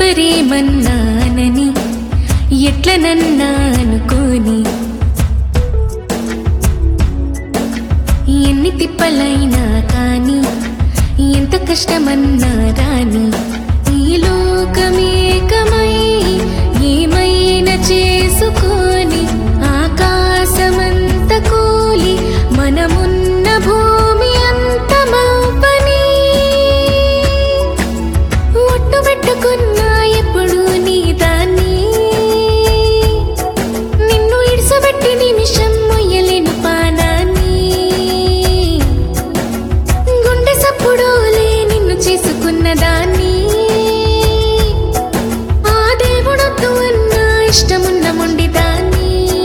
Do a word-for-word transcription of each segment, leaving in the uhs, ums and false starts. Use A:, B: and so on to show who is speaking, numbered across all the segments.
A: ఎవరేమన్నానని ఎట్లనన్నా అనుకోని ఎన్ని తిప్పలైనా కానీ ఎంత కష్టమన్నా రాని ఈ లోకమేకమై ఏమైనా చేసుకొని ఆకాశమంత కూలి మనమున్న భూమి అంత మౌపని ఒట్టు పెట్టుకున్నా ఎప్పుడు నీ దాన్ని నిన్ను ఇడిసబెట్టి నిమిషం మొయ్యలేను పానాన్ని గుండె సప్పుడోలే నిన్ను చేసుకున్న దాన్ని ఆ దేవుడొద్దు అన్నా ఇష్టమున్న మొండి దాన్ని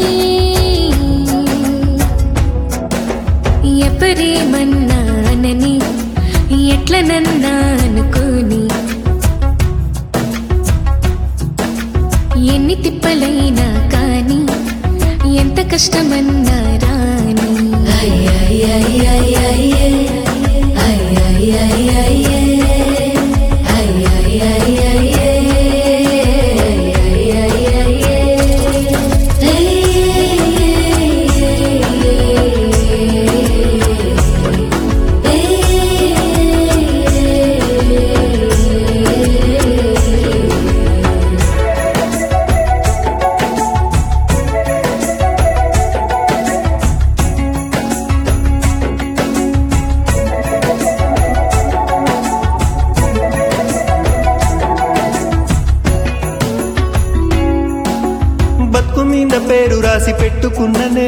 A: ఎవరేమన్నానని ఎట్లనన్నా అనుకోని ఎన్ని తిప్పలైనా కానీ ఎంత కష్టమన్నా రాని
B: బతుకు మీద పేరు రాసి పెట్టుకున్ననే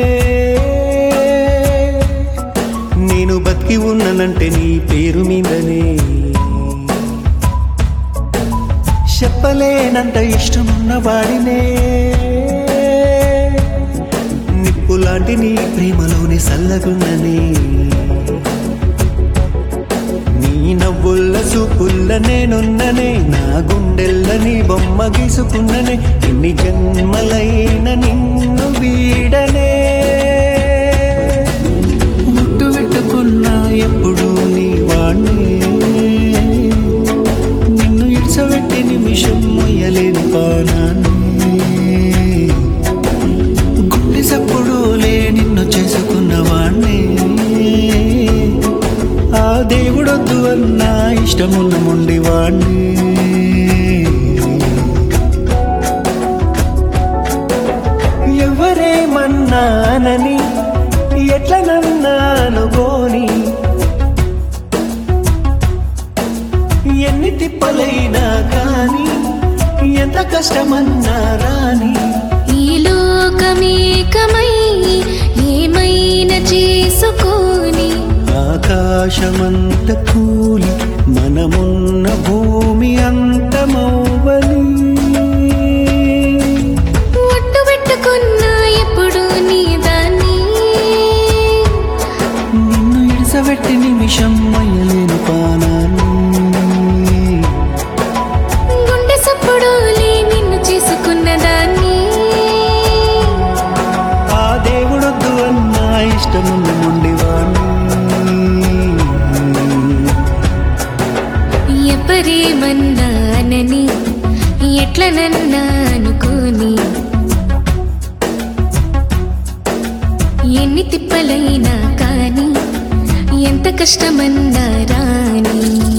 B: నేను బతికి ఉన్నానంటే నీ పేరు మీదనే చెప్పలేనంత ఇష్టమున్న వాడినే నిప్పులాంటి నీ ప్రేమలోని సల్లగున్ననే నీ నవ్వుల్ల చూపుల్ల నేనున్ననే నా గుండెల్ల నీ బొమ్మ గీసుకున్ననే ఎన్ని జన్మలైన నిన్ను వీడనే ముట్టు పెట్టుకున్నా ఎప్పుడు నీ వాణ్ణి నిన్ను ఇడ్చబెట్టి నిమిషం మొయ్యలేని పానాన్ని గుండె సప్పుడులే నిన్ను చేసుకున్న వాణ్ణి ఆ దేవుడొద్దు అన్నా ఇష్టమున్న మొండి వాణ్ణి ఎవరేమన్నానని ఎట్లనన్నానుకోని ఎన్ని తిప్పలైనా కానీ ఎంత కష్టమన్నా రాని
A: ఈ లోకమేకమై ఏమైనా చేసుకొని
B: ఆకాశమంత కూలి మనమున్న భూమి అంత మౌవలి
A: ఒట్టు పెట్టుకున్నా ఎప్పుడు నీ దాన్ని
B: నిన్ను ఇడిసబెట్టి నిమిషం మయ్యలేని పానాన్ని
A: గుండె సప్పుడోలే నిన్ను చేసుకున్న దాన్ని
B: ఆ దేవుడొద్దు అన్నా ఇష్టమున్న మొండి వాణ్ణి
A: ఎవరేమన్నానని ఎట్లనన్నా అనుకోని ఎన్ని తిప్పలైనా కానీ ఎంత కష్టమన్నా రాని